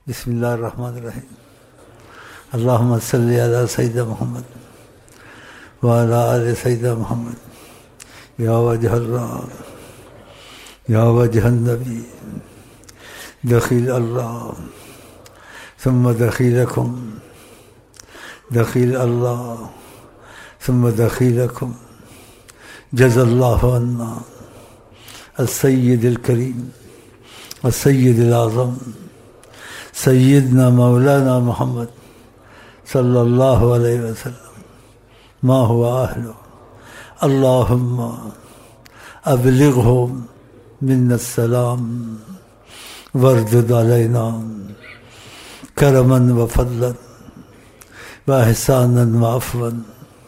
बिस्मिल्लाहिर्रहमानिर्रहीम। अल्लाहुम्मा सल्लि अला सय्यिदिना मुहम्मद व अला आलि सय्यिदिना मुहम्मद। या वजहल्लाह या वजहन नबी दखील अल्लाह सुम्मा दखीलकुम दखील अल्लाह सुम्मा दखीलकुम। जज़ल्लाहु अन्ना अस्सय्यिदुल करीम अस्सय्यिदुल आज़म सय्यदना मौलाना मोहम्मद सल्लल्लाहु अलैहि वसल्लम मा हुवा अहलु। अल्लाहुम्मा अबलिगहु मिन्ना सलाम वर्दुद अलैना करमन व फज़लन व ihsanan व अफ़वन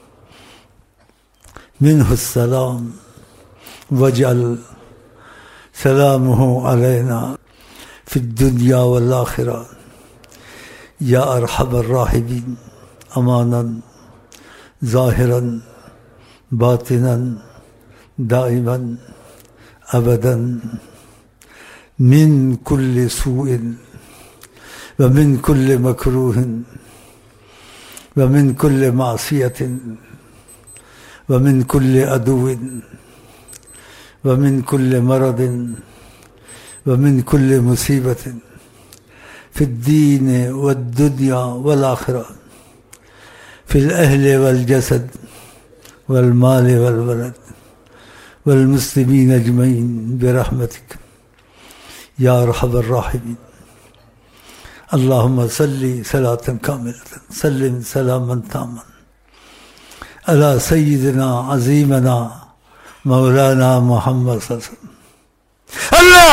मिन्हु सलाम वजअल सलामुहु अलैना फिद दुनिया वल आखिरा या अरहमर राहिमीन। अमानन ज़ाहिरन बातिनन दाइमन अबदन मिन कुल्लि सूइन व मिन कुल्लि मकरूहिन व मिन कुल्लि मासियतिन व मिन कुल्लि अदुविन व मिन कुल्लि मरदिन व मिन कुल्लि मुसीबतिन फिद दीन वद्दुनिया वल आखिरा फिल अहले वल जसद वल माल वल वलद वल मुस्लिमीन अजमईन बिरहमतिक या अरहमर राहिमीन। अल्लाहुम्मा सल्लि सलातन कामिलतन सल्लिम सलामन तामन अला सय्यिदिना अज़ीमना मौलाना मुहम्मद सल्लल्लाहु अलैहि वसल्लम। अल्लाह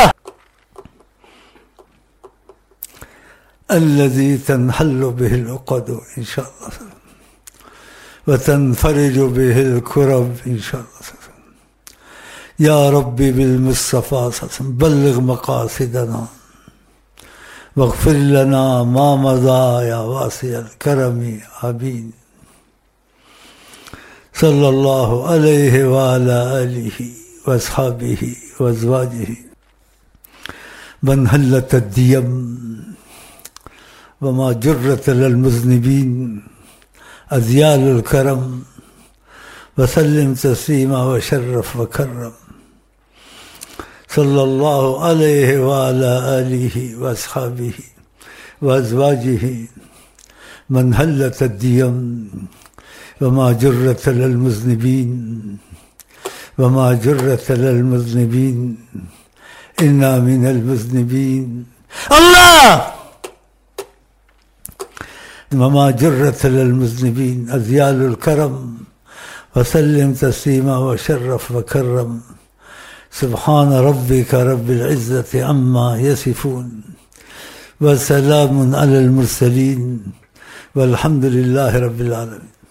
अल्लज़ी तन्हल्लु बिहिल उक़दु इंशाअल्लाह व तनफ़रिजु बिहिल कुरब इंशाअल्लाह। या रब्बी बिल मुस्तफ़ा बल्लिग़ मक़ासिदना वग़फ़िर लना मा मज़ा या वासिअल करमी आमीन। सल्लल्लाहु अलैहि व अला आलिहि व अस्हाबिहि व अज़वाजिहि मन हल्लत अद्दियम वमा जुर्रत लल मुज़निबीन अज़यालुल करम वसल्लिम तस्लीमा व शर्रफ व करम। सल्लल्लाहु अलैहि व अला आलिहि व अस्हाबिहि व अज़वाजिहि मन हल्लत अद्दियम वमा जुर्रत लल मुज़निबीन वमा जुर्रत लल मुज़निबीन इन्ना मिनल मुज़निबीन। अल्लाह वमा जुर्रत लल मुज़निबीन अज़यालुल करम वसल्लिम तस्लीमा व शर्रफ व करम। सुब्हान रब्बिका रब्बिल इज़्ज़ति अम्मा यसिफून व सलामुन अलल मुरसलीन वल्हम्दुलिल्लाहि रब्बिल आलमीन।